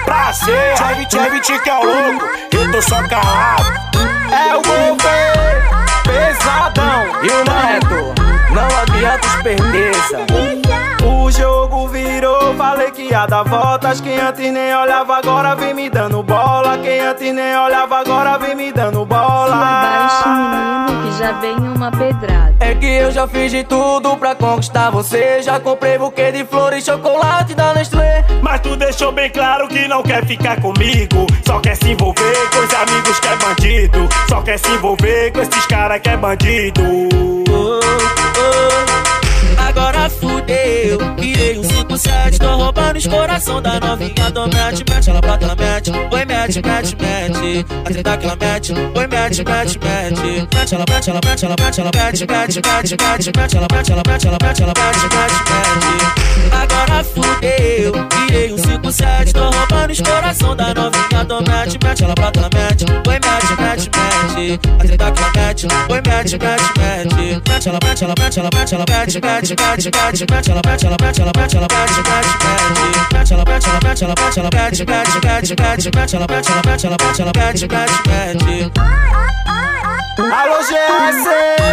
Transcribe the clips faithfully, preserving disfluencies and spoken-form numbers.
Prazer, Chevy, Chevy, que é o louco, eu tô só calado. É o governo pesadão e o Neto, não adianta esperteza. O jogo virou, falei que ia dar voltas. Quem antes nem olhava agora vem me dando bola. Quem antes nem olhava agora vem me dando bola. Baixo menino que já vem uma pedrada. É que eu já fiz de tudo pra conquistar você. Já comprei buquê de flores, chocolate da Nestlé. Mas tu deixou bem claro que não quer ficar comigo. Só quer se envolver com os amigos que é bandido. Só quer se envolver com esses caras que é bandido. Oh, oh. Agora fudeu, virei um cinco sete. Tô roubando os coração da novinha. Tô mete, mete, ela brota, ela mete. Oi, mete, mete, mete. A treta que ela mete. Oi, mete, mete, mete. Mete, ela mete, ela mete, ela mete, ela mete, mete, mete, mete, mete, ela mete, ela mete, ela mete, ela mete, mete, mete. Agora fudeu, virei um cinco sete. Tô roubando os coração da novinha. Tô mete, mete, ela brota, ela mete. Oi, mete, mete, mete. A treta que ela mete. Oi, mete, mete, mete. Mete, ela mete, ela mete, ela mete, ela mete, mete, mete, mete, mete, ela mete, ela mete, ela mete, ela mete, mete, mete, ela mete, ela mete, ela mete, ela mete, mete, mete, mete, mete, ela mete, ela mete, ela mete, ela mete, mete, mete. Alô, G S,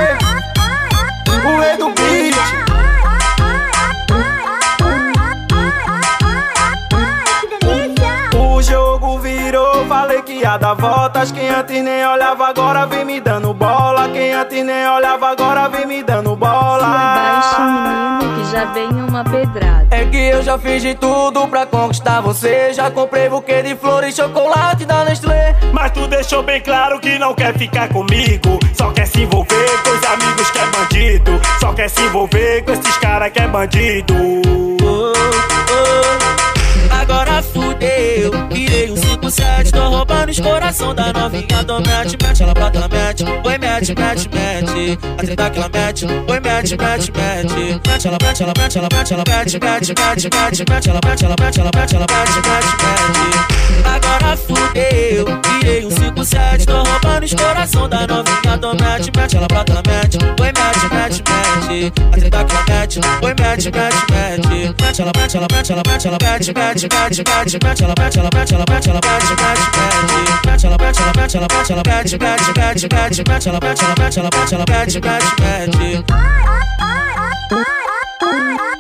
o rei do beat. O jogo virou, falei que ia dar voltas. Quem antes nem olhava agora vem me dando bola. Quem antes nem olhava agora vem me dando bola. Baixo menino que já vem uma pedrada. É que eu já fiz de tudo pra conquistar você. Já comprei buquê de flores, chocolate da Nestlé. Mas tu deixou bem claro que não quer ficar comigo. Só quer se envolver com os amigos que é bandido. Só quer se envolver com esses caras que é bandido. Oh, oh. Agora fudeu, virei um cinco sete. Tô roubando os coração da novinha. Tô mete, mete, ela brota, ela mete. Oi, mete, mete, mete. A treta que ela mete. Oi, mete, mete, mete. Mete, ela mete, ela mete, ela mete, ela mete, mete, mete, mete, mete, ela mete, ela mete, ela mete, ela mete, mete, mete. Agora fudeu, virei um cinco sete. Tô roubando os coração da novinha. Tô mete, mete, ela brota, ela mete. Oi, mete, mete, mete. A treta que ela mete. Oi, mete, mete, mete. Mete, ela mete, ela mete, ela mete, ela mete, mete, mete, mete, mete, ela mete, ela mete, ela mete, ela mete, mete, mete, ela mete, ela mete, ela mete, ela mete, mete, mete, mete, mete, ela mete, ela mete, ela mete, ela mete, mete, mete, mete.